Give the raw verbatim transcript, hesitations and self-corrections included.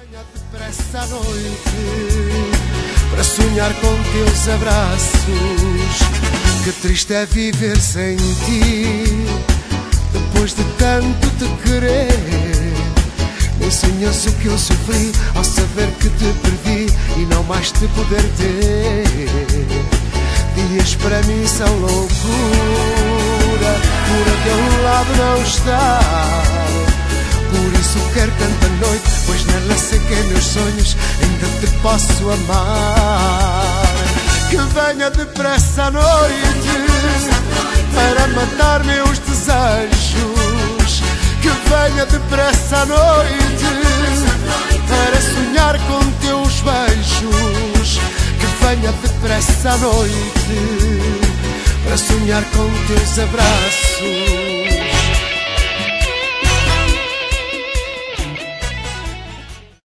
Venha depressa à noite para sonhar com teus abraços. Que triste é viver sem ti, depois de tanto te querer. Nem sonhas o que eu sofri ao saber que te perdi e não mais te poder ter. Dias para mim são loucura, por aquele lado não estar. Por isso quero tanta noite, pois nela sei que meus sonhos ainda te posso amar. Que venha depressa a noite para matar meus desejos. Que venha depressa a noite para sonhar com teus beijos. Que venha depressa a noite para sonhar com teus abraços.